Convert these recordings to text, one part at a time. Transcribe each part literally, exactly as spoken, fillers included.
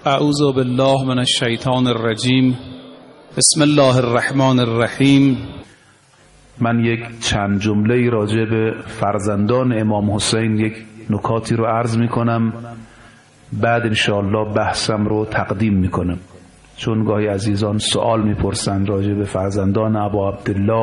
اعوذ بالله من الشیطان الرجیم. بسم الله الرحمن الرحیم. من یک چند جمله راجع به فرزندان امام حسین یک نکاتی رو عرض می کنم، بعد انشاءالله بحثم رو تقدیم می کنم، چون گاهی عزیزان سوال می پرسند راجع به فرزندان ابا عبدالله.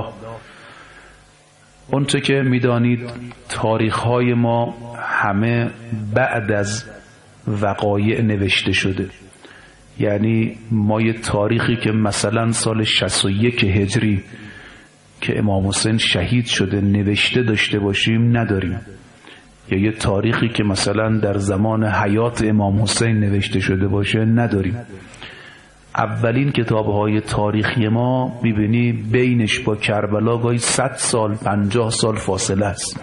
اونچه که می دانید تاریخ های ما همه بعد از وقایع نوشته شده، یعنی ما یه تاریخی که مثلا سال شصت و یک هجری که امام حسین شهید شده نوشته داشته باشیم نداریم، یا یه تاریخی که مثلا در زمان حیات امام حسین نوشته شده باشه نداریم. اولین کتاب‌های تاریخی ما می‌بینی بینش با کربلا گاهی صد سال پنجاه سال فاصله است،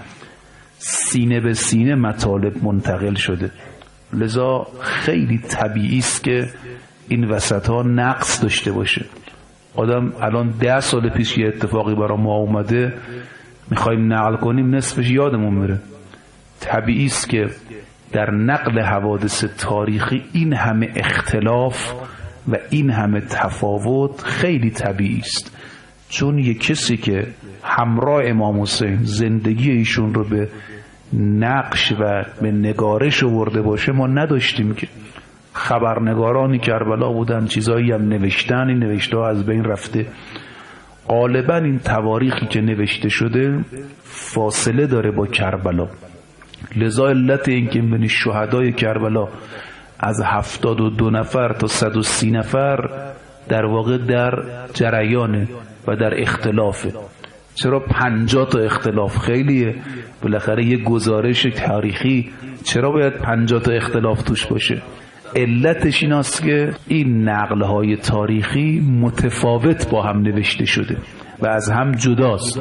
سینه به سینه مطالب منتقل شده، لذا خیلی طبیعی است که این وسط‌ها نقص داشته باشه. آدم الان ده سال پیش یه اتفاقی برای ما اومده میخوایم نقل کنیم نصفش یادمون میره. طبیعی است که در نقل حوادث تاریخی این همه اختلاف و این همه تفاوت خیلی طبیعی است، چون یک کسی که همراه امام حسین زندگی ایشون رو به نقش و به نگارش آورده باشه ما نداشتیم. که خبرنگارانی کربلا بودن، چیزایی هم نوشتن، این نوشته ها از بین رفته. غالبا این تواریخی که نوشته شده فاصله داره با کربلا، لذا علت این که بین شهدای کربلا از هفتاد و دو نفر تا صد و سی نفر در واقع در جریانه و در اختلافه. چرا پنجاه تا اختلاف خیلیه؟ بالاخره یه گزارش تاریخی چرا باید پنجاه تا اختلاف توش باشه؟ علتش این است که این نقل‌های تاریخی متفاوت با هم نوشته شده و از هم جداست.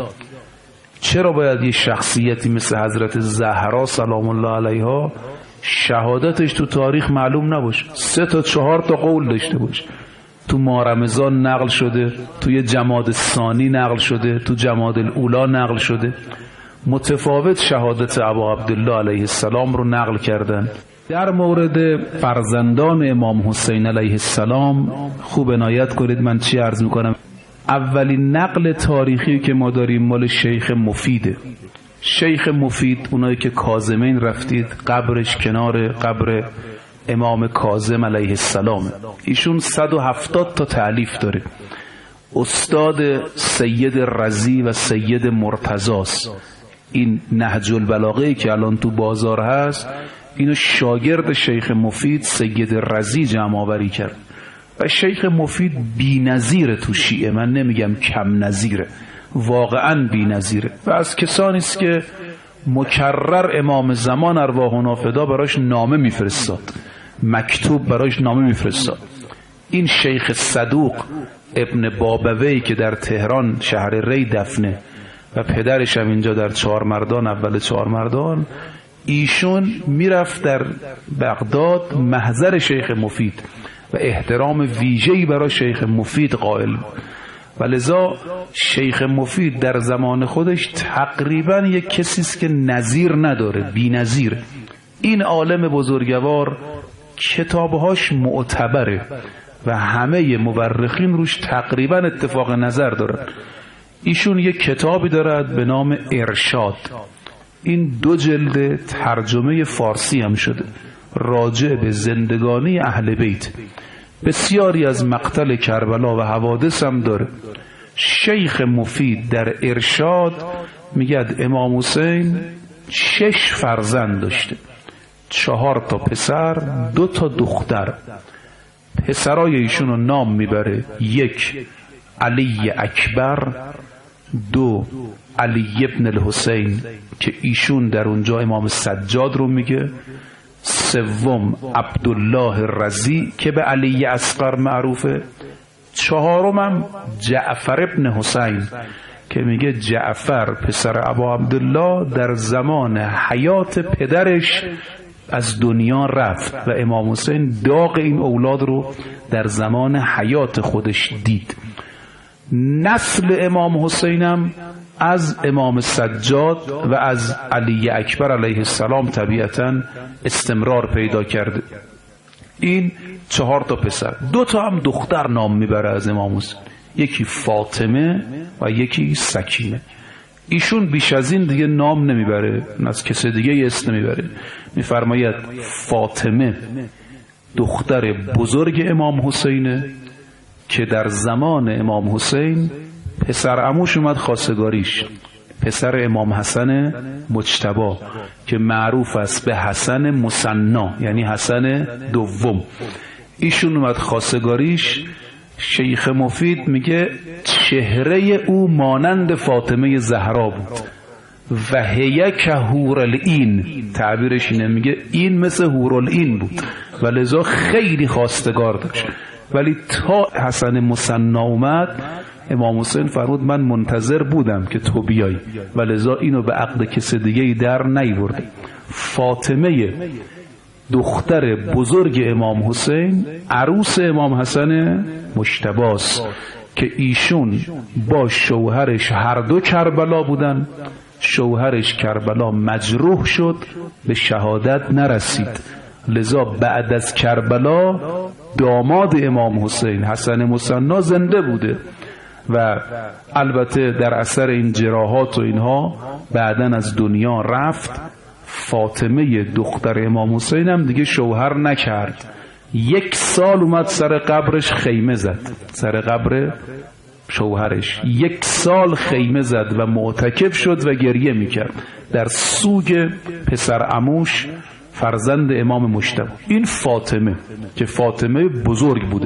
چرا باید یه شخصیتی مثل حضرت زهرا سلام الله علیها شهادتش تو تاریخ معلوم نباشه، سه تا چهار تا قول داشته باشه؟ تو ماه رمضان نقل شده، توی جماد ثانی نقل شده، تو جماد الاولی نقل شده، متفاوت شهادت ابا عبدالله علیه السلام رو نقل کردن. در مورد فرزندان امام حسین علیه السلام خوب عنایت کنید من چی عرض میکنم. اولین نقل تاریخی که ما داریم مال شیخ مفیده. شیخ مفید، اونایی که کاظمین رفتید، قبرش کنار قبر امام کاظم علیه السلام. ایشون صد و هفتاد تا تألیف داره. استاد سید رضی و سید مرتضاست. این نهج البلاغه‌ای که الان تو بازار هست اینو شاگرد شیخ مفید سید رضی جمع آوری کرد و شیخ مفید بی‌نظیره تو شیعه، من نمیگم کم نظیره، واقعا بی‌نظیره و از کسانی است که مکرر امام زمان ارواحنا فدا براش نامه میفرستاد، مکتوب براش نامه میفرستاد. این شیخ صدوق ابن بابوی که در تهران شهر ری دفنه و پدرش هم اینجا در چهارمردان، اول چهارمردان، ایشون میرفت در بغداد محضر شیخ مفید و احترام ویژه‌ای برای شیخ مفید قائل، و لذا شیخ مفید در زمان خودش تقریبا یک کسی است که نظیر نداره، بی نظیر. این عالم بزرگوار کتابهاش معتبره و همه مورخین روش تقریبا اتفاق نظر دارن. ایشون یک کتابی دارد به نام ارشاد، این دو جلد ترجمه فارسی هم شده، راجع به زندگانی اهل بیت، بسیاری از مقتل کربلا و حوادث هم داره. شیخ مفید در ارشاد میگه امام حسین شش فرزند داشته، چهار تا پسر، دو تا دختر. پسرای ایشون رو نام میبره: یک علی اکبر، دو علی ابن الحسین که ایشون در اونجا امام سجاد رو میگه، سوم عبدالله رضی که به علی اصغر معروفه، چهارم هم جعفر ابن حسین که میگه جعفر پسر ابا عبدالله در زمان حیات پدرش از دنیا رفت و امام حسین داغ این اولاد رو در زمان حیات خودش دید. نسل امام حسینم از امام سجاد و از علی اکبر علیه السلام طبیعتا استمرار پیدا کرده. این چهار تا پسر، دو تا هم دختر نام میبره از امام حسین، یکی فاطمه و یکی سکینه. ایشون بیش از این دیگه نام نمیبره، از کسی دیگه اسم نمیبره. میفرماید فاطمه دختر بزرگ امام حسینه که در زمان امام حسین پسر عموش اومد خواستگاریش، پسر امام حسن مجتبی که معروف است به حسن مثنا، یعنی حسن دوم. ایشون اومد خواستگاریش. شیخ مفید میگه چهره او مانند فاطمه زهرا بود و هی که حورالعین، تعبیرش اینه، میگه این مثل حورالعین بود و لذا خیلی خواستگار داشت. ولی تا حسن مثنا اومد امام حسین فرمود من منتظر بودم که تو بیای و لذا اینو به عقد کسی دیگه در نیورد. فاطمه دختر بزرگ امام حسین عروس امام حسن مجتبی است که ایشون با شوهرش هر دو کربلا بودن. شوهرش کربلا مجروح شد، به شهادت نرسید، لذا بعد از کربلا داماد امام حسین حسن مثنا زنده بوده و البته در اثر این جراحات و اینها بعدن از دنیا رفت. فاطمه دختر امام حسین هم دیگه شوهر نکرد، یک سال اومد سر قبرش خیمه زد، سر قبر شوهرش یک سال خیمه زد و معتکف شد و گریه میکرد در سوگ پسر عموش فرزند امام مجتبی. این فاطمه که فاطمه بزرگ بوده.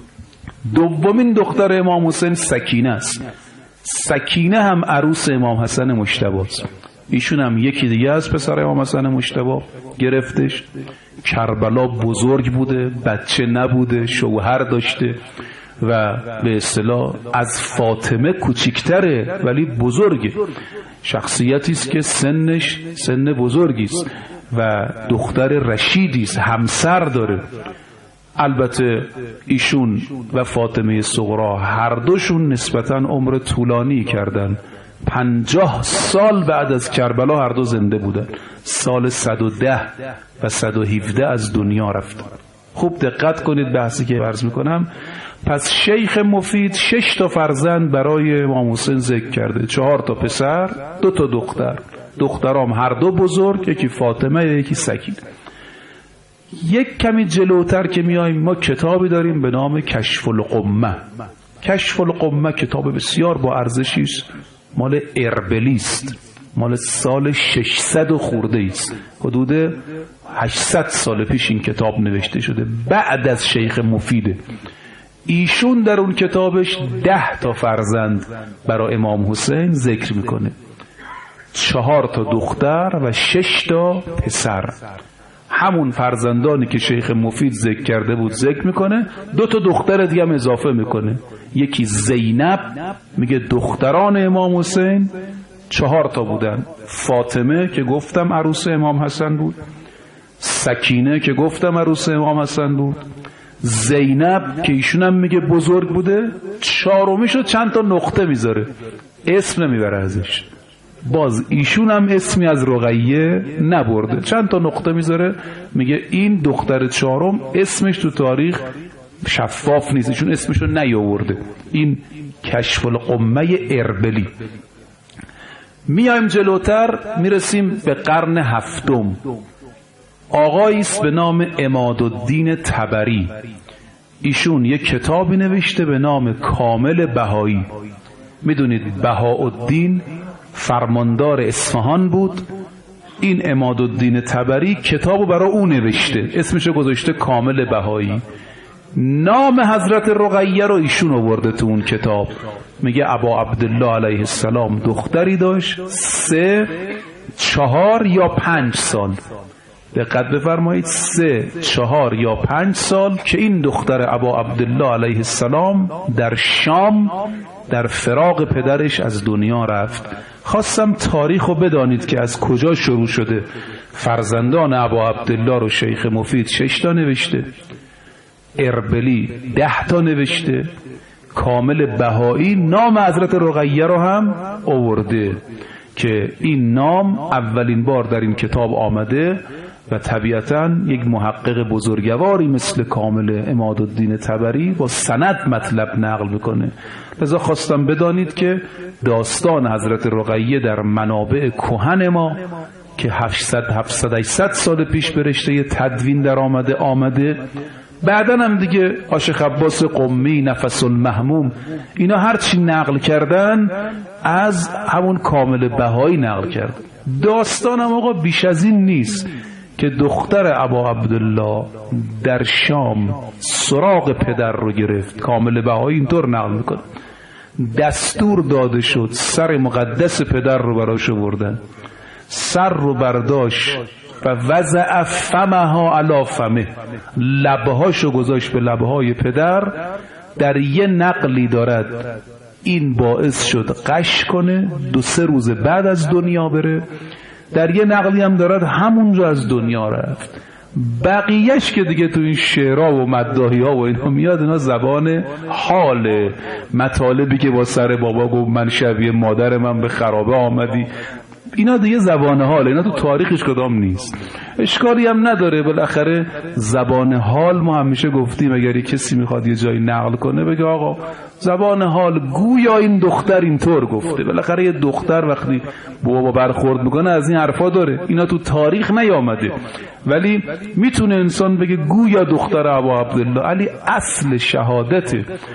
دومین دختر امام حسین سکینه است. سکینه هم عروس امام حسن مجتبی است. ایشون هم یکی دیگه از پسر امام حسن مجتبی گرفتش. کربلا بزرگ بوده، بچه نبوده، شوهر داشته و به اصطلاح از فاطمه کوچیک‌تره ولی بزرگه. شخصیتی است که سنش سن بزرگی است و دختر رشیدی است، همسر داره. البته ایشون و فاطمه صغرا هر دوشون نسبتاً عمر طولانی کردن. پنجاه سال بعد از کربلا هر دو زنده بودن. سال صد و ده و صد و هفده از دنیا رفتن. خوب دقت کنید بحثی که عرض میکنم. پس شیخ مفید شش تا فرزند برای امام حسین ذکر کرده، چهار تا پسر، دو تا دختر. دخترام هر دو بزرگ، یکی فاطمه یکی سکینه. یک کمی جلوتر که میایم ما کتابی داریم به نام کشف القمه. کشف القمه کتاب بسیار با ارزشی است، مال اربلی است، مال سال ششصد و خورده است، حدود هشتصد سال پیش این کتاب نوشته شده، بعد از شیخ مفیده. ایشون در اون کتابش ده تا فرزند برای امام حسین ذکر میکنه، چهار تا دختر و شش تا پسر. همون فرزندانی که شیخ مفید ذکر کرده بود ذکر میکنه، دو تا دختر دیگه هم اضافه میکنه. یکی زینب، میگه دختران امام حسین چهار تا بودن. فاطمه که گفتم عروس امام حسن بود، سکینه که گفتم عروس امام حسن بود، زینب که ایشون هم میگه بزرگ بوده. چهارمیشو چند تا نقطه میذاره، اسم نمیبره ازش. باز ایشون هم اسمی از رقیه نبرده، چند تا نقطه میذاره، میگه این دختر چهارم اسمش تو تاریخ شفاف نیست، ایشون اسمشو نیاورده. این کشف القمه اربلی. میایم جلوتر میرسیم به قرن هفتم. آقایی است به نام عمادالدین طبری. ایشون یک کتابی نوشته به نام کامل بهایی. میدونید بهاءالدین فرماندار اصفهان بود. این عمادالدین طبری کتابو برای او نوشته، اسمشو گذاشته کامل بهایی. نام حضرت رقیه رو ایشون آورده تو اون کتاب. میگه ابا عبدالله علیه السلام دختری داشت، سه چهار یا پنج سال، دقت بفرمایید، سه چهار یا پنج سال که این دختر ابا عبدالله علیه السلام در شام در فراق پدرش از دنیا رفت. خواستم تاریخ رو بدانید که از کجا شروع شده. فرزندان ابا عبدالله رو شیخ مفید شش تا نوشته، اربلی ده تا نوشته، کامل بهایی نام حضرت رقیه رو هم آورده که این نام اولین بار در این کتاب آمده و طبیعتاً یک محقق بزرگواری مثل کامل عمادالدین طبری با سند مطلب نقل میکنه. لذا خواستم بدانید که داستان حضرت رقیه در منابع کهن ما که هفتصد هفتصد هشتصد سال پیش به رشته تدوین در آمده آمده بعدن هم دیگه آشیخ عباس قمی، نفس المحموم، اینا هرچی نقل کردن از همون کامل بهایی نقل کرد. داستان هم آقا بیش از این نیست که دختر ابا عبدالله در شام سراغ پدر رو گرفت. کامل بهایی اینطور نقل میکنه دستور داده شد سر مقدس پدر رو براش بردن، سر رو برداشت و وضع فمها علی فمه، لبهاشو گذاشت به لبهای پدر. در یه نقلی دارد این باعث شد غش کنه، دو سه روز بعد از دنیا بره. در یه نقلی هم دارد همونجا از دنیا رفت. بقیهش که دیگه تو این شعرها و مداحی ها و اینا میاد، اینا زبان حال مطالبی که با سر بابا گفت من شبیه مادر من به خرابه آمدی، اینا دیگه زبان حال، اینا تو تاریخش کدام نیست. اشکالی هم نداره، بالاخره زبان حال ما همیشه گفتیم اگر کسی میخواد یه جایی نقل کنه بگه آقا زبان حال گویا این دختر اینطور گفته. بالاخره یه دختر وقتی بابا برخورد میکنه از این حرفا داره، اینا تو تاریخ نیامده، ولی میتونه انسان بگه گویا دختر ابا عبدالله. علی اصل شهادت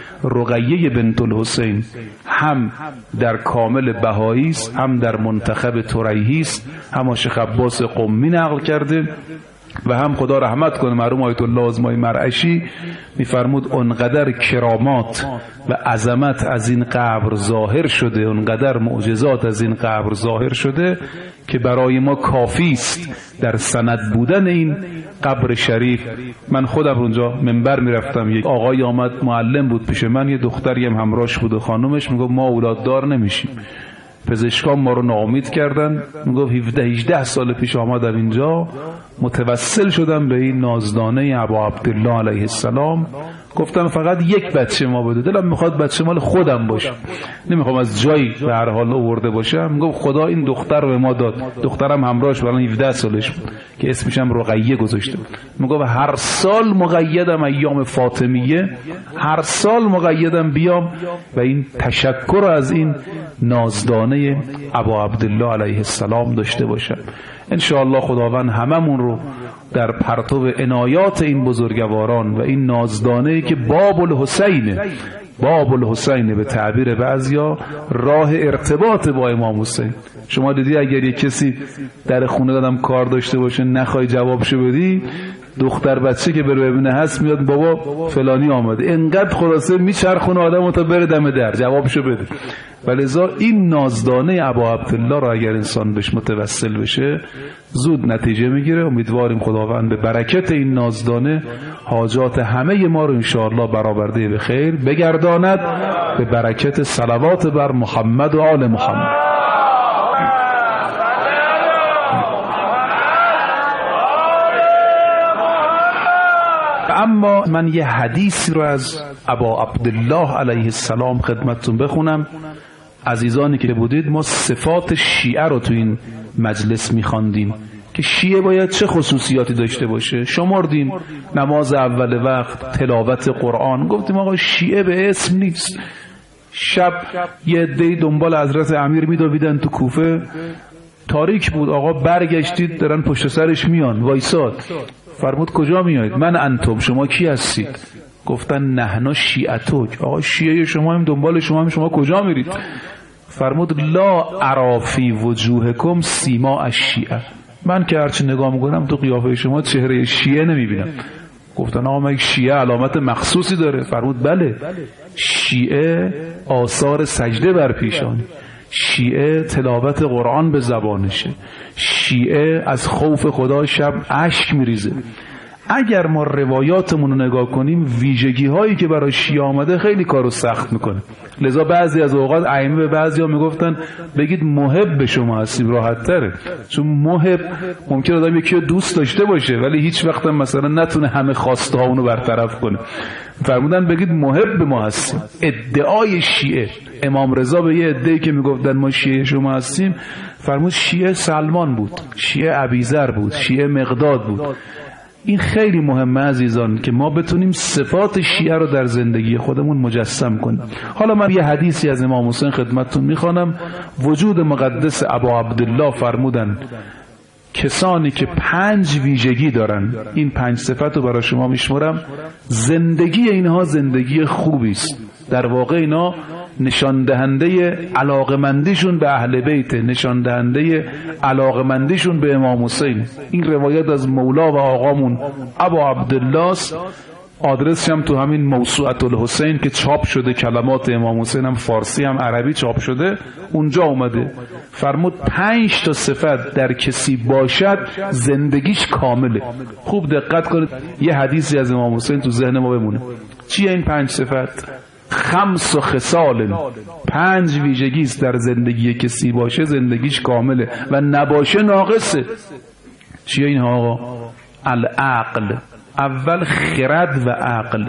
رقیه بنت الحسین هم در کامل بهایی است، هم در منتخب طریحی است، هم شیخ عباس قمی نقل کرده و هم خدا رحمت کنه مرحوم آیت الله آزمایی مرعشی میفرمود اونقدر کرامات و عظمت از این قبر ظاهر شده، اونقدر معجزات از این قبر ظاهر شده که برای ما کافی است در سند بودن این قبر شریف. من خودم اونجا منبر میرفتم، یک آقای آمد معلم بود پیش من، یه دختری هم همراهش بود و خانومش، میگفت ما اولاد دار نمیشیم، پزشکان ما رو ناامید کردن. میگفت هفده هجده سال پیش آمدم اینجا، متوسل شدم به این نازدانه ابا عبدالله علیه السلام، گفتم فقط یک بچه ما بده، دلم میخواد بچه مال خودم باشه، نمیخوام از جایی به هر حال آورده باشم. میگفت خدا این دختر رو به ما داد. دخترم همراهش الان هفده سالش بود که اسمش هم رقیه گذاشته بود. میگفت هر سال مقیدم ایام فاطمیه، هر سال مقیدم بیام و این تشکر از این نازدانه ابا عبدالله علیه السلام داشته باشم. انشاءالله خداوند هممون رو در پرتو عنایات این بزرگواران و این نازدانه که باب الحسین، باب الحسین به تعبیر بعضیا راه ارتباط با امام حسین. شما دیدی اگر یک کسی در خونه دادم کار داشته باشه نخوای جوابشو بدی، دختر بچه که بره ببینه هست میاد بابا فلانی آمده، انقدر خلاصه میچرخونه آدمو تا بره دم در جوابشو بده. ولذا این نازدانه ابا عبدالله را اگر انسان بهش متوسل بشه زود نتیجه میگیره. امیدواریم خداوند به برکت این نازدانه حاجات همه ما رو انشاءالله برآورده به خیر بگرداند، به برکت صلوات بر محمد و آل محمد. اما من یه حدیثی رو از ابا عبدالله علیه السلام خدمتتون بخونم. عزیزانی که بودید ما صفات شیعه رو تو این مجلس میخواندیم که شیعه باید چه خصوصیاتی داشته باشه. شمردیم نماز اول وقت، تلاوت قرآن. گفتیم آقا شیعه به اسم نیست. شب یه عده‌ای دنبال حضرت امیر میدویدن تو کوفه، تاریک بود، آقا برگشتید دارن پشت سرش میان، وایساد. فرمود کجا میایید؟ من انتم، شما کی هستید؟ گفتن نحنا شیعتوک، آقا شیعه شما هم دنبال شما هم، شما کجا میرید؟ فرمود لا ارافی وجوهکم سیما الشیعه، من که هرچی نگاه میکنم تو قیافه شما چهره شیعه نمیبینم. گفتن آقا مگه شیعه علامت مخصوصی داره؟ فرمود بله، شیعه آثار سجده بر پیشانی، شیعه تلاوت قرآن به زبانشه، شیعه از خوف خدا شب اشک میریزه، اگر ما روایاتمون رو نگاه کنیم ویژگی هایی که برای شیعه آمده خیلی کارو سخت میکنه. لذا بعضی از اوقات ائمه به بعضیا میگفتن بگید محب شما هستیم، راحت تره، چون محب ممکن آدم یکی رو دوست داشته باشه ولی هیچ وقت هم مثلا نتونه همه خواسته ها اونو برطرف کنه. فرمودن بگید محب ما هستیم. ادعای شیعه، امام رضا به یه ادعایی که میگفتن ما شیعه شما هستیم فرمود شیعه سلمان بود، شیعه ابیذر بود، شیعه مقداد بود. این خیلی مهمه عزیزان که ما بتونیم صفات شیعه رو در زندگی خودمون مجسم کنیم. حالا من یه حدیثی از امام حسین خدمتتون میخوانم. وجود مقدس ابا عبدالله فرمودن کسانی که پنج ویژگی دارن، این پنج صفت رو برای شما میشمرم، زندگی اینها زندگی خوبی است. در واقع اینا نشان دهنده علاقمندیشون به اهل بیت، نشان دهنده علاقمندیشون به امام حسین. این روایت از مولا و آقامون ابا عبدالله است. آدرسش هم تو همین موسوعة الحسین که چاپ شده، کلمات امام حسین هم فارسی هم عربی چاپ شده، اونجا اومده. فرمود پنج تا صفت در کسی باشد زندگیش کامله. خوب دقت کنید، یه حدیثی از امام حسین تو ذهن ما بمونه. چیه این پنج صفت؟ خمس و خصال، پنج ویژگی است در زندگی کسی باشه زندگیش کامله و نباشه ناقصه. چیه این آقا؟ العقل. اول خرد و عقل.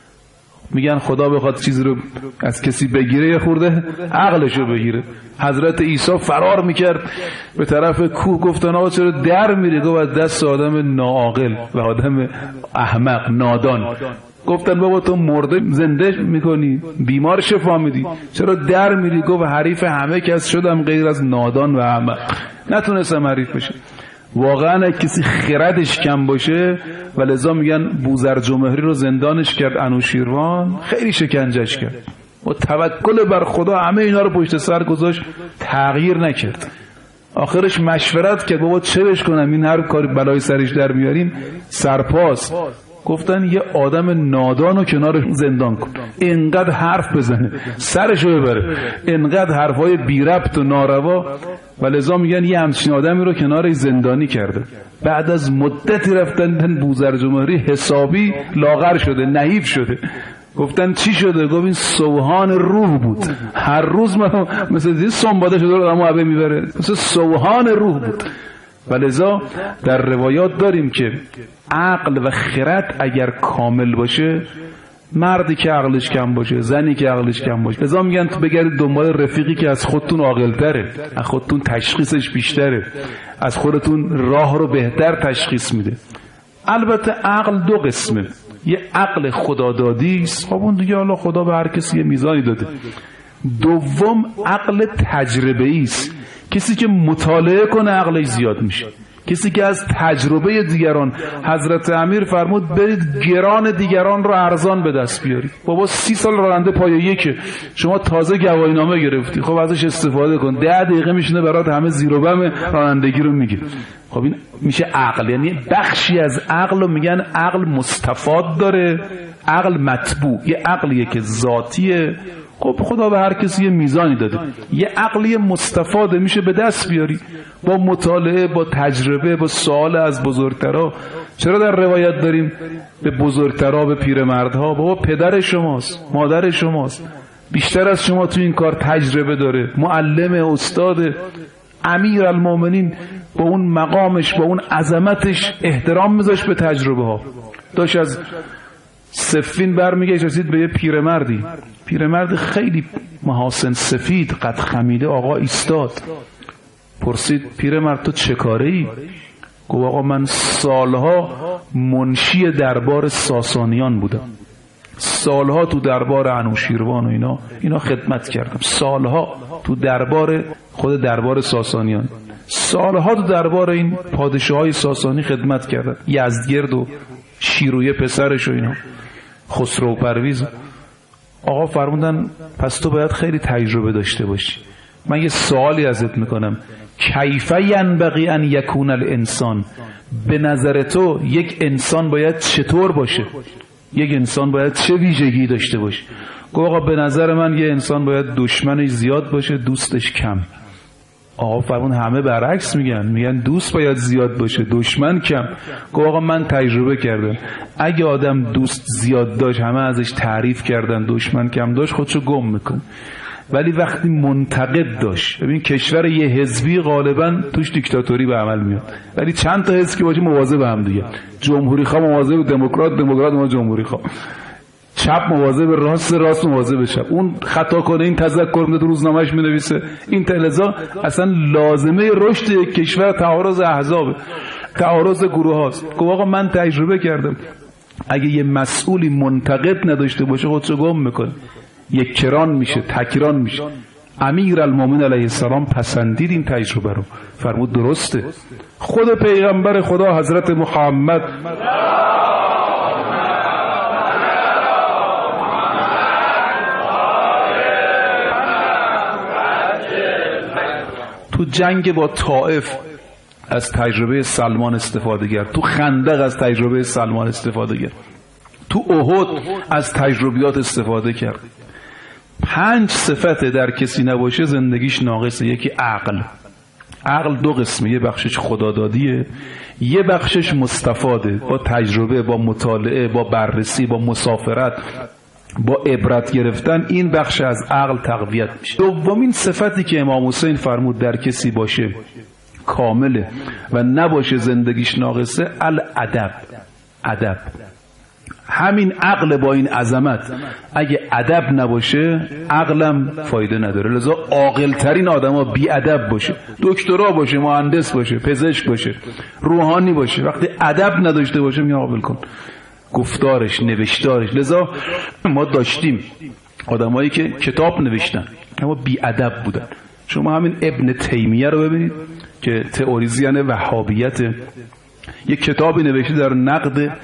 میگن خدا بخواد چیزی رو از کسی بگیره یه خورده عقلشو بگیره. حضرت عیسی فرار میکرد به طرف کوه، گفتن آقا چرا در میری؟ گفت دست آدم ناعاقل و آدم احمق نادان. گفتن بابا تو مرده زنده میکنی، بیمار شفا میدی، چرا در میری؟ گفت حریف همه کس شدم غیر از نادان و احمق. نتونستم حریف بشه. واقعا کسی خردش کم باشه و لذا میگن بوذرجمهری رو زندانش کرد انوشیروان، خیلی شکنجش کرد و توکل بر خدا همه اینا رو پشت سر گذاشت، تغییر نکرد. آخرش مشورت کرد بابا چه بش کنم، این هر کاری بلای سرش در میاریم سرپاس. گفتن یه آدم نادان رو کنار زندان کن، اینقدر حرف بزنه سرشو ببره، اینقدر حرفای بی ربط و ناروا، و لذا میگن یه همچین آدمی رو کنار زندانی کرده. بعد از مدتی رفتن بوذرجمهری حسابی لاغر شده، نحیف شده. گفتن چی شده؟ گفت این سوهان روح بود، هر روز ما مثل این سنباده شده رو آدمو عبه میبره، مثل سوهان روح بود. و لذا در روایات داریم که عقل و خرد اگر کامل باشه، مردی که عقلش کم باشه، زنی که عقلش کم باشه، لذا میگن تو بگردید دنبال رفیقی که از خودتون عاقل‌تره، از خودتون تشخیصش بیشتره، از خودتون راه رو بهتر تشخیص میده. البته عقل دو قسمه، یه عقل خدادادی است، خب اون دیگه حالا خدا به هر کسی یه میزانی داده. دوم عقل تجربه‌ای است، کسی که مطالعه کنه عقلش زیاد میشه، کسی که از تجربه دیگران. حضرت امیر فرمود برید گران دیگران رو ارزان به دست بیارید. بابا سی سال راننده پایه یکه، شما تازه گواهینامه گرفتی، خب ازش استفاده کن، ده دقیقه میشینه برات همه زیر و بم رانندگی رو میگه. خب این میشه عقل، یعنی بخشی از عقل رو میگن عقل مستفاد داره، عقل مطبوع. یه عقلیه که ذاتیه، خب خدا به هر کسی یه میزانی داده. یه عقلی مستفاده میشه به دست بیاری با مطالعه، با تجربه، با سوال از بزرگترها. چرا در روایت داریم به بزرگترها، به پیرمردها؟ بابا پدر شماست، مادر شماست، بیشتر از شما تو این کار تجربه داره، معلم، استاد. امیر المومنین با اون مقامش، با اون عظمتش احترام میذاشت به تجربه ها. داشت از صفین برمیگشت رسید به یه پیرمردی، پیرمرد خیلی محاسن سفید قد خمیده، آقا ایستاد، پرسید پیرمرد تو چه کاره ای؟ گفت آقا من سالها منشی دربار ساسانیان بودم، سالها تو دربار انوشیروان و اینا اینا خدمت کردم، سالها تو دربار خود دربار ساسانیان، سالها تو دربار این پادشاهای ساسانی خدمت کردم، یزدگرد و شیرویه پسرش و اینا، خسرو پرویز. آقا فرمودن پس تو باید خیلی تجربه داشته باشی. من یه سوالی ازت میکنم، کیف ینبغی ان یکون الانسان، به نظر تو یک انسان باید چطور باشه؟ یک انسان باید چه ویژگی داشته باشه؟ گفت آقا به نظر من یه انسان باید دشمنش زیاد باشه، دوستش کم. آقا فرمون همه برعکس میگن، میگن دوست باید زیاد باشه دشمن کم. گفت آقا من تجربه کردم اگه آدم دوست زیاد داشت همه ازش تعریف کردن، دشمن کم داشت خودشو گم میکنه. ولی وقتی منتقد داشت، ببین کشور یه حزبی غالبا توش دیکتاتوری به عمل میاد، ولی چند تا حزب که باشه مواظب هم دیگه، جمهوری خواه مواظب دموکرات، دموکرات مواظب جمهوری خواه، چپ مواظب راست، راست مواظب چپ، اون خطا کنه این تذکر میده تو روزنامه‌اش مینویسه. این تلزا اصلا لازمه رشد یک کشور تعارض احزاب، تعارض گروه هاست. گفت آقا من تجربه کردم اگه یه مسئولی منتقد نداشته باشه خودشو گم میکنه، یک کران میشه، تکران میشه. امیرالمومنین علیه السلام پسندید این تجربه رو، فرمود درسته. خود پیغمبر خدا حضرت محمد تو جنگ با طائف از تجربه سلمان استفاده کرد، تو خندق از تجربه سلمان استفاده کرد، تو احد از تجربیات استفاده کرد. پنج صفت در کسی نباشه زندگیش ناقصه. یکی عقل. عقل دو قسمه، یه بخشش خدادادیه، یه بخشش مستفاده، با تجربه، با مطالعه، با بررسی، با مسافرت، با عبرت گرفتن. این بخش از عقل تقویت میشه. دومین صفتی که امام حسین فرمود در کسی باشه کامله و نباشه زندگیش ناقصه، الادب. ادب. همین عقل با این عظمت اگه ادب نباشه عقلم فایده نداره. لذا عاقل ترین آدما بی ادب باشه، دکترا باشه، مهندس باشه، پزشک باشه، روحانی باشه، وقتی ادب نداشته باشه میگه قابل کن گفتارش، نوشتارش. لذا ما داشتیم آدمایی که کتاب نوشتن اما بی ادب بودن. شما همین ابن تیمیه رو ببینید که تئوریزین وهابیت، یک کتابی نوشته در نقد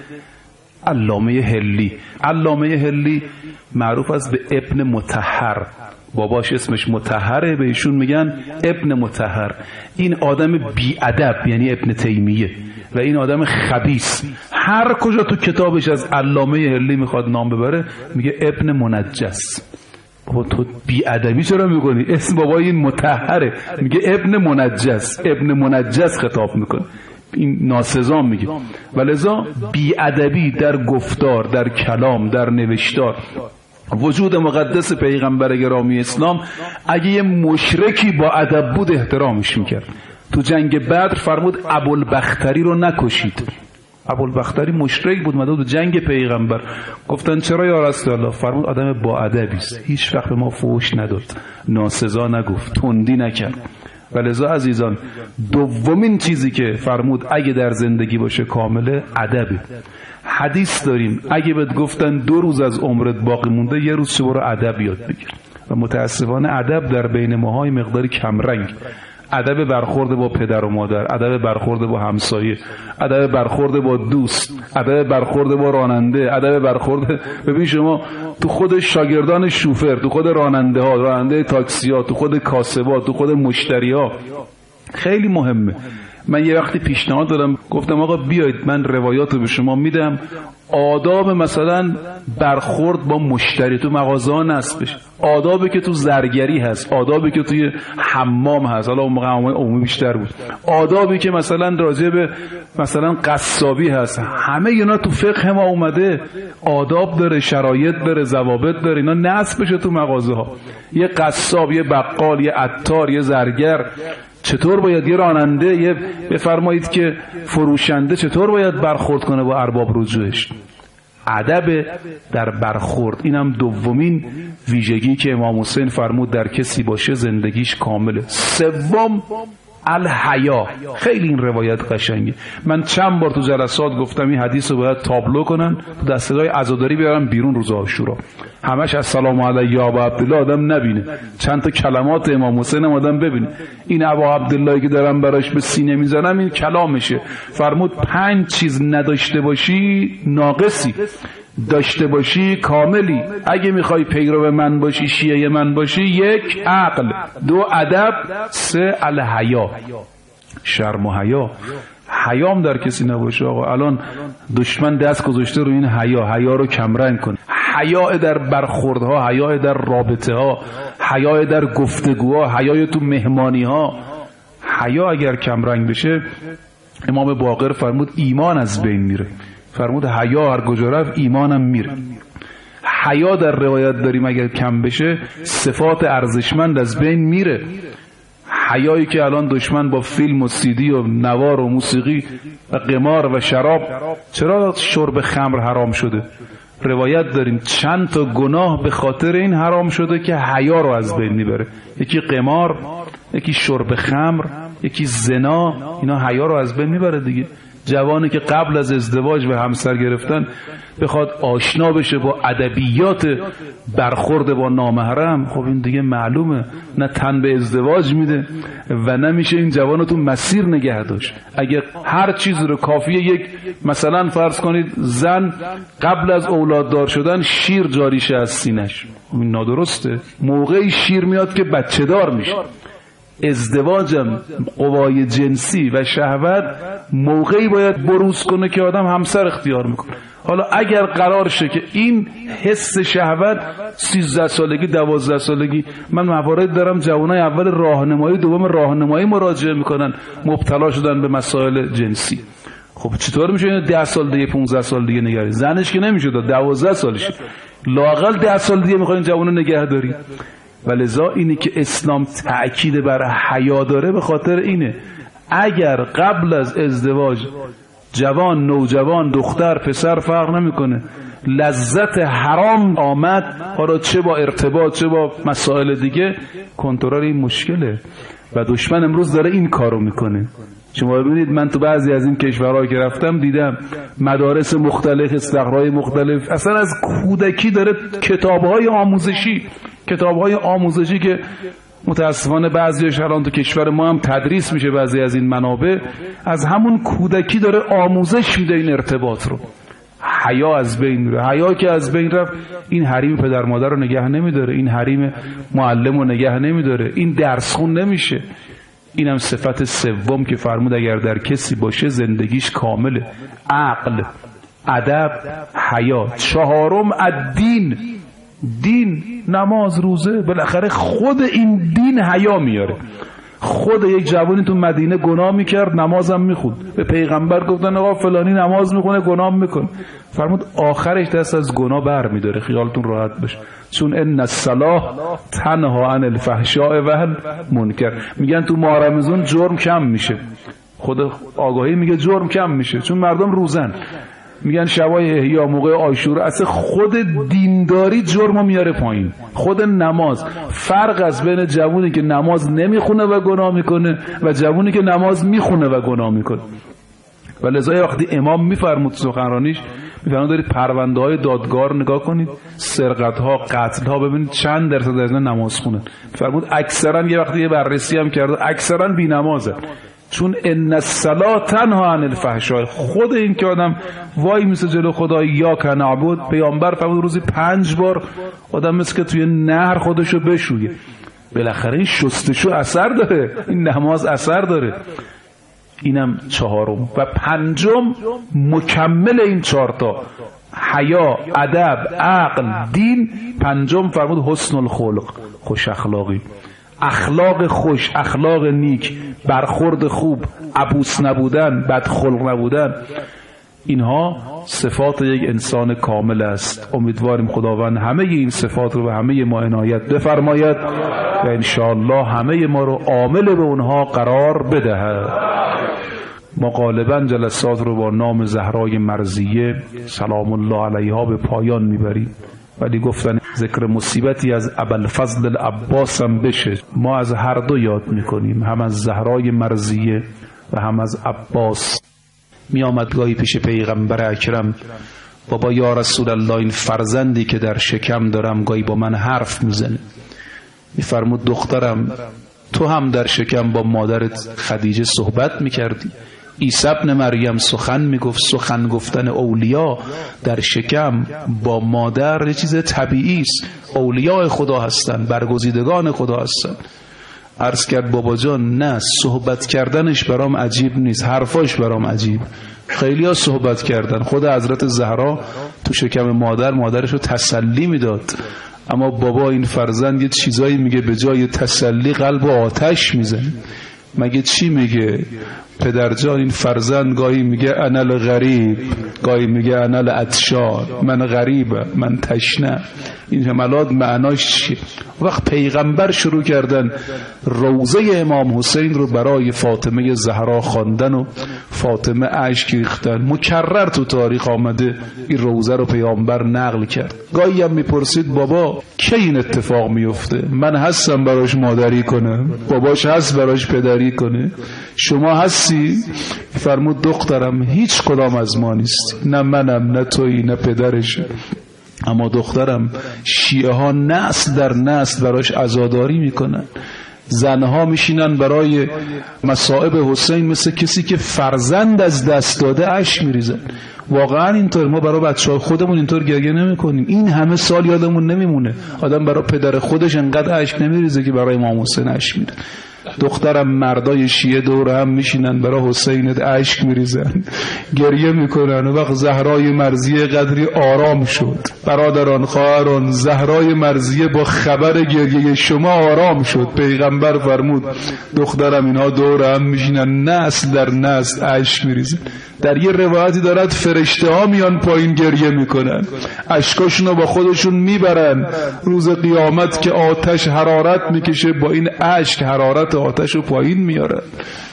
علامه هلی. علامه هلی معروف است به ابن مطهر، باباش اسمش مطهره، به ایشون میگن ابن مطهر. این آدم بی ادب یعنی ابن تیمیه و این آدم خبیث. هر کجا تو کتابش از علامه هلی میخواد نام ببره میگه ابن منجس. بابا تو بی ادبی چرا میکنی؟ اسم بابا این مطهره، میگه ابن منجس، ابن منجس خطاب میکنه. این ناسزا میگه. ولذا بی‌ادبی در گفتار، در کلام، در نوشتار. وجود مقدس پیغمبر گرامی اسلام اگه یه مشرکی با ادب بود احترامش میکرد. تو جنگ بدر فرمود ابوالبختری رو نکشید. ابوالبختری مشرک بود، مدد جنگ پیغمبر. گفتن چرا یا رسول الله؟ فرمود آدم با ادبی است، هیچ وقت به ما فحش نداد، ناسزا نگفت، تندی نکرد. ولذا عزیزان دومین چیزی که فرمود اگه در زندگی باشه کامله ادبه. حدیث داریم اگه بهت گفتن دو روز از عمرت باقی مونده یه روز چه برو ادب یاد بگیر. و متاسفانه ادب در بین ماهای مقداری کمرنگ. ادب برخورد با پدر و مادر، ادب برخورد با همسایه، ادب برخورد با دوست، ادب برخورد با راننده، ادب برخورد. ببین شما تو خود شاگردان شوفر، تو خود راننده ها، راننده تاکسی ها، تو خود کاسبا، تو خود مشتری ها خیلی مهمه. من یه وقتی پیشنهاد دادم، گفتم آقا بیایید من روایات رو به شما میدم، آداب مثلا برخورد با مشتری تو مغازه ها نصب بشه، آدابی که تو زرگری هست، آدابی که توی حمام هست، حالا اون موقع عمومی بیشتر بود، آدابی که مثلا راجع به مثلا قصابی هست، همه اینا تو فقه ما اومده. آداب داره، شرایط داره، ضوابط داره، اینا نصب بشه تو مغازه ها. یه قصاب، یه بقال، یه عطار، یه زرگر چطور باید، یه راننده، یه بفرمایید که فروشنده چطور باید برخورد کنه با ارباب رجوعش. ادب در برخورد. اینم دومین ویژگی که امام حسین فرمود در کسی باشه زندگیش کامله. سوم الحیا. خیلی این روایت قشنگه. من چند بار تو جلسات گفتم این حدیث رو باید تابلو کنن، تو دستگاه عزاداری بیارن بیرون روز عاشورا، همش السلام علی ابا عبدالله آدم نبینه، چند تا کلمات امام حسین هم آدم ببینه. این ابا عبدالله که دارم براش به سینه میزنم این کلامشه. فرمود پنج چیز نداشته باشی ناقصی، داشته باشی کاملی. اگه میخوای پیرو من باشی، شیعه من باشی، یک عقل، دو ادب، سه الحیا، شرم و حیا. حیام در کسی نباشه. آقا الان دشمن دست گذاشته رو این حیا، حیا رو کمرنگ کن. حیا در برخوردها، حیا در رابطه ها، حیا در گفتگوها، حیا تو مهمانی ها. حیا اگر کم رنگ بشه، امام باقر فرمود ایمان از بین میره. فرمود حیا هر کجا رفت ایمانم میره. حیا در روایت داریم اگر کم بشه صفات ارزشمند از بین میره. حیایی که الان دشمن با فیلم و سیدی و نوار و موسیقی و قمار و شراب، چرا شرب خمر حرام شده؟ روایت داریم چند تا گناه به خاطر این حرام شده که حیا رو از بین میبره. یکی قمار، یکی شرب خمر، یکی زنا. اینا حیا رو از بین میبره دیگه. جوانی که قبل از ازدواج و همسر گرفتن بخواد آشنا بشه با ادبیات برخورد با نامحرم، خب این دیگه معلومه نه تن به ازدواج میده و نمیشه این جوانو تو مسیر نگه داشت. اگه هر چیز رو کافیه یک مثلا فرض کنید زن قبل از اولاددار شدن شیر جاری شه از سینش، این نادرسته. موقعی شیر میاد که بچه دار میشه. ازدواجم قوای جنسی و شهوت موقعی باید بروز کنه که آدم همسر اختیار میکنه. حالا اگر قرار شه که این حس شهوت سیزده سالگی دوازده سالگی، من موارد دارم جوانای اول راهنمایی دوم راهنمایی مراجعه میکنن مبتلا شدن به مسائل جنسی. خب چطور میشه ده سال دیگه پونزده سال دیگه نگاری؟ زنش که نمیشه داد دوازده سالشه، لااقل ده سال دیگه میخواین جوانو نگه داری. ولذا اینی که اسلام تأکید بر حیا داره به خاطر اینه. اگر قبل از ازدواج جوان، نوجوان، دختر، پسر فرق نمیکنه لذت حرام آمد، حالا چه با ارتباط چه با مسائل دیگه، کنترل این مشکله و دشمن امروز داره این کارو میکنه. شما ببینید من تو بعضی از این کشورها که رفتم دیدم مدارس مختلف، استقرای مختلف، اصلا از کودکی داره کتابهای آموزشی کتابهای آموزشی که متاسفانه بعضیش الان تو کشور ما هم تدریس میشه، بعضی از این منابع از همون کودکی داره آموزش میده این ارتباط رو. حیا از بین میره. حیا که از بین رفت این حریم پدر مادر رو نگه نمیداره، این حریم معلم رو نگه نمیداره، این درس خون نمیشه. اینم صفت سوم که فرمود اگر در کسی باشه زندگیش کامله. عقل، ادب، حیا. چهارم الدین، دین، نماز، روزه. بالاخره خود این دین حیا میاره. خود یک جوانی تو مدینه گناه میکرد نمازم میخوند، به پیغمبر گفتن آقا فلانی نماز میخونه گناه میکنه، فرمود آخرش دست از گناه بر میداره، خیالتون راحت بشه، چون ان الصلاة تنها عن الفحشاء و المنکر. میگن تو ماه رمضان جرم کم میشه، خود آگاهی میگه جرم کم میشه چون مردم روزن. میگن شبای احیا موقع عاشورا، اصلا خود دینداری جرمو میاره پایین. خود نماز، فرق از بین جوونی که نماز نمیخونه و گناه میکنه و جوونی که نماز میخونه و گناه میکنه. ولذا وقتی امام میفرمود سخنرانیش، میفرمود دارید پرونده های دادگاه نگاه کنید، سرقت ها، قتل ها، ببینید چند درصد از اینا نماز خونن. فرمود اکثرا یه وقتی یه بررسی هم کرده اکثرا بی نمازه، چون ان الصلاة تنها عن الفحشاء. خود این که آدم وای مثل جلو خدا یا کنعبد، پیامبر فرمود روزی پنج بار آدم مثل که توی نهر خودشو بشویه. بالاخره این شستشو اثر داره، این نماز اثر داره. اینم چهارم. و پنجم مکمل این چهارتا، حیا، ادب، عقل، دین. پنجم فرمود حسن الخلق، خوش اخلاقی. اخلاق خوش، اخلاق نیک، برخورد خوب، عبوس نبودن، بدخلق نبودن، اینها صفات یک انسان کامل است. امیدواریم خداوند همه این صفات رو به همه ما عنایت بفرماید و انشاءالله همه ما رو عامل به اونها قرار بدهد. ما غالبا جلسات رو با نام زهرای مرضیه سلام الله علیها به پایان میبریم، ولی گفتن ذکر مصیبتی از ابوالفضل العباس هم بشه. ما از هر دو یاد میکنیم، هم از زهرای مرضیه و هم از عباس. می آمد گاهی پیش پیغمبر اکرم، بابا یا رسول الله این فرزندی که در شکم دارم گاهی با من حرف میزنه. میفرمود دخترم تو هم در شکم با مادرت خدیجه صحبت میکردی. عیسی ابن مریم سخن میگفت، سخن گفتن اولیاء در شکم با مادر یه چیز طبیعی است. اولیاء خدا هستن، برگزیدگان خدا هستن. عرض کرد بابا جان نه، صحبت کردنش برام عجیب نیست، حرفاش برام عجیب. خیلی ها صحبت کردن، خود حضرت زهرا تو شکم مادر مادرش رو تسلی میداد، اما بابا این فرزند یه چیزایی میگه به جای تسلی قلب و آتش میزنه. مگه چی میگه پدر جان؟ این فرزند گاهی میگه انا الغریب، گاهی میگه انا العطشان، من غریبم، من تشنه. این جملات معناش چیه؟ وقت پیغمبر شروع کردن روضه امام حسین رو برای فاطمه زهرا خواندن و فاطمه اشک ریختن. مکرر تو تاریخ آمده این روضه رو پیغمبر نقل کرد. گاهی هم میپرسید بابا کی این اتفاق میفته؟ من هستم براش مادری کنم، باباش هست براش پدری کنه، شما هستی؟ فرمود دخترم هیچ کدام از ما نیست، نه منم نه تویی نه پدرش. اما دخترم شیعه ها نسل در نسل براش عزاداری میکنن. زنها میشینن برای مصائب حسین مثل کسی که فرزند از دست داده اشک میریزن. واقعا اینطور ما برای بچه‌های خودمون اینطور گریه نمی‌کنیم. این همه سال یادمون نمیمونه آدم برای پدر خودش انقدر اشک نمیریزه که برای امام حسین اشک میریزه. دخترم مردای شیعه دور هم میشینن برای حسین اشک میریزن، گریه میکنن. و وقت زهرای مرضیه قدری آرام شد. برادران خواهران، زهرای مرضیه با خبر گریه شما آرام شد. پیغمبر فرمود دخترم اینها دور هم میشینن نسل در نسل اشک میریزن. در یه روایتی دارد فرشته ها میان پایین گریه میکنن، اشکاشون رو با خودشون میبرن. روز قیامت که آتش حرارت میکشه با این اشک حرارت آتش رو پایین میارن.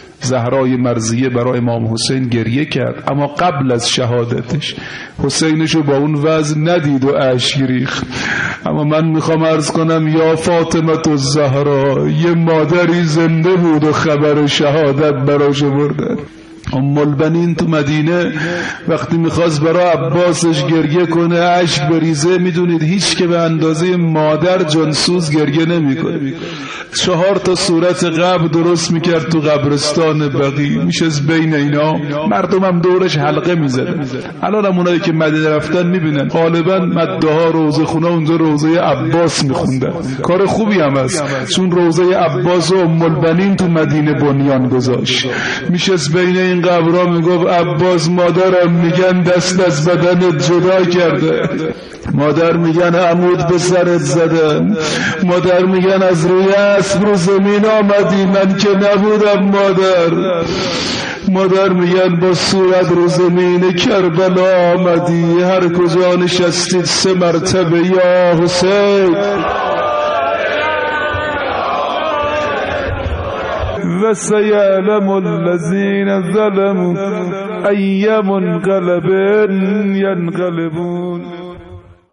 زهرای مرضیه برای امام حسین گریه کرد، اما قبل از شهادتش حسینشو با اون وزن ندید و اشک ریخت. اما من میخوام عرض کنم یا فاطمه الزهرا، یه مادری زنده بود و خبر شهادت براش بردن. ام البنین تو مدینه وقتی میخواست برای عباسش گریه کنه اشک بریزه، میدونید هیچ که به اندازه مادر جانسوز گریه نمیکنه. چهار تا صورت قبر درست میکرد تو قبرستان بقیع، میشه از بین اینا مردم هم دورش حلقه میزدن. الان هم اونایی که مدینه رفتن میبینن غالبا مده ها روزه خونه اونجا روزه عباس میخوندن. کار خوبی هم هست، چون روزه عباس و ام البنین تو مدینه بنیان گذاشت. میشه از بین این قبرها میگفت عباس مادرم میگن دست از بدنت جدا کرده، مادر میگن عمود به سرت زدن، مادر میگن از روی اسب رو زمین آمدی من که نبودم مادر، مادر میگن با صورت رو زمین کربلا آمدی، هر کجا نشستید سه مرتبه یا حسین. و سیعلم الذین ظلموا ای منقلب ینقلبون.